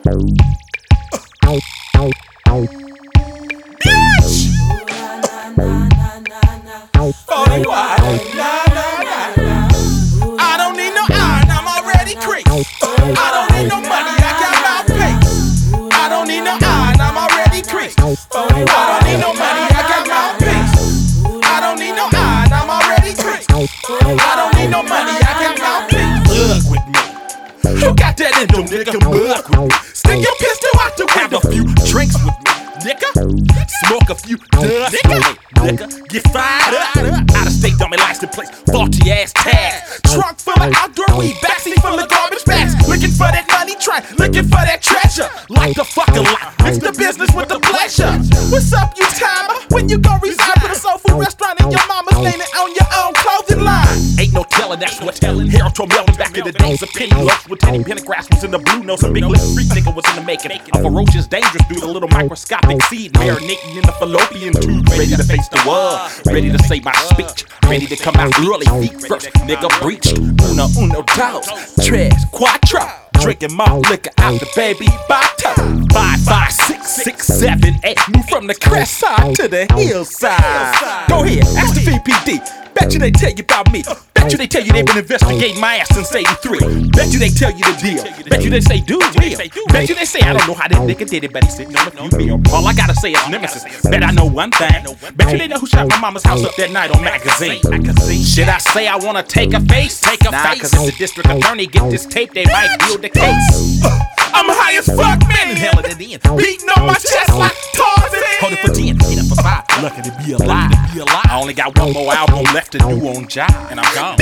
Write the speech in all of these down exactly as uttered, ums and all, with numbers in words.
Bitch! forty wide, nah, nah, nah, nah. I don't need no iron, I'm already creased. I don't need no money, I got my pace. I don't need no iron, I'm already creased. forty wide, I don't need no money, I got my pace. I don't need no iron, I'm already creased. I don't need no money, I got my pace. Mug with me. Who got that in them, nigga? Mug with me. Stick your pistol out the window. Have a few drinks with me, nigga. Smoke a few dust, nigga. Nigga, get fired up. Out of state, dummy license plates, faulty ass tags. Trunk full of outdoor weed, backseat full of garbage bags. Looking for that money train, looking for that treasure. Like the fucking lot, mix the business with the pleasure. What's up, you timer? When you gon' reside with a soul food restaurant and your mama's naming on your own clothing line? Ain't no telling, that's what telling. Harold Tormel back in the days of Penny Lux with Teddy Pendergrass was in the blue nose. A big lip street nigga was in the making. A ferocious, dangerous dude, a little microscopic seed marinating in the fallopian tube. Ready to face the world, ready to say my speech, ready to come out early, feet first. Nigga breached, uno, uno, dos, tres, cuatro. Drinking malt liquor out the baby bottle. Five, five, six, six, seven, eight. Move from the crest side to the hillside. Go ahead, ask the V P D. Bet you they tell you about me. Bet you they tell you they been investigating my ass since eighty-three. Bet you they tell you the deal. Bet you they say dude real. Bet you they say I don't know how that nigga did it, but he's sitting on a few meal. All I gotta say is nemesis. Bet I know one thing. Bet you they know who shot my mama's house up that night on magazine. Should I say I wanna take a face? Take a nah, face. Cause if the district attorney get this tape, they might build the case. I'm high as fuck, man. Inhaling it in. Beating on my chest like Tarzan. Hold it for ten, hit it for five. Lucky to be alive. I only got one more album left to do on Jive, and I'm gone.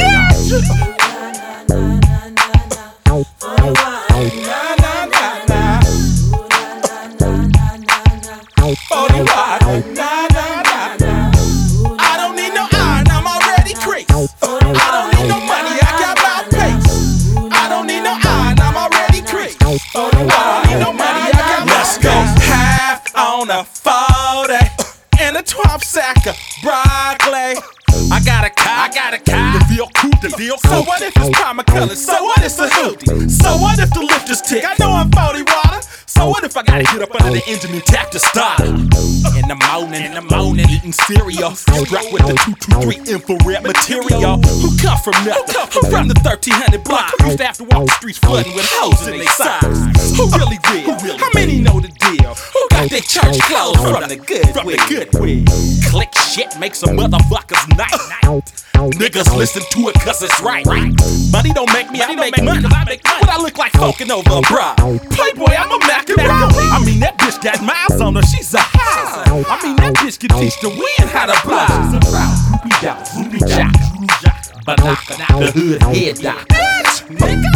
forty wide, nah, nah, nah, nah. I don't need no iron, I'm already creased. I don't need no money, I got my pace. I don't need no iron, I'm already creased. I don't need no money, I got my pace. Let's go half on a forty and a twelve sack of broccoli. I got a car, I got a car. The veal coupe, the veal coupe. So what if it's primer color? So what if it's a hoodie? So what if the lift is tick? I know I'm forty water. So what if I gotta get up under the engine and tap the starter? In the morning, in the morning, eating cereal, strapped with the two two three infrared material. Who come from nothing? Who from the thirteen hundred block? Who used to have to walk the streets flooding with hoes in their socks? Who really real? How many know the deal? Who got their church clothes from the good from the good way? Click shit makes a motherfucker's night. Niggas listen to it cause it's right. Money don't make me, I make money. What I look like fucking over a bra? Playboy, I'm a macaroni. I mean that bitch got miles on her, she's a high. I mean that bitch can teach the wind how to fly. Groupie down, groupie jock, but knock the hood head dock. Bitch, nigga.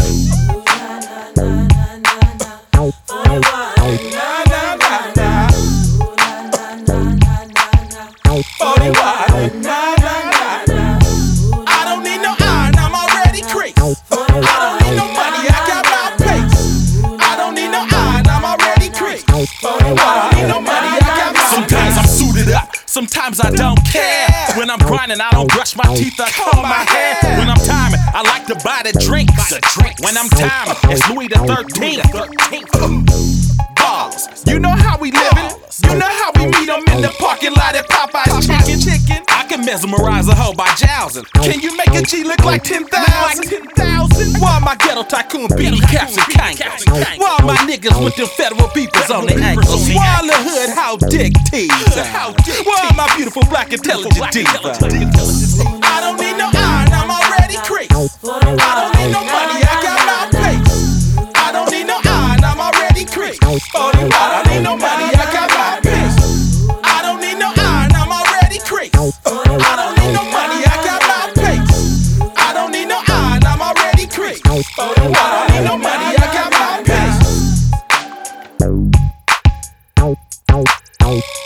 forty wide, nah, nah, nah, nah. I don't need no iron, I'm already creased. I don't need no money, I got my pace. I don't need no iron, I'm already creased. I don't need no money, I got my pace. Sometimes I'm suited up, sometimes I don't care. When I'm grinding, I don't brush my teeth, I comb my hair. When I'm timing, I like to buy the drinks. When I'm timing, it's Louis the thirteenth. Balls, you know how we livin'. You know how we meet them in the parking lot at Popeye's Chicken. Chicken. I can mesmerize a hoe by jousing. Can you make a G look like ten thousand? Why my ghetto tycoon beanie caps and kankers? Why my niggas with them federal beepers on their ankles? Why the hood how dick teaser? Why my beautiful black intelligent diva? I don't need no iron, I'm already creased. I don't need no money, I got my pace. I don't need no iron, I'm already creased. I don't need no money, I got my pace. I don't need no iron, I'm already creased. I don't need no money, I got my pace. I don't need no iron, I'm already creased. I don't need no money, I got my pace.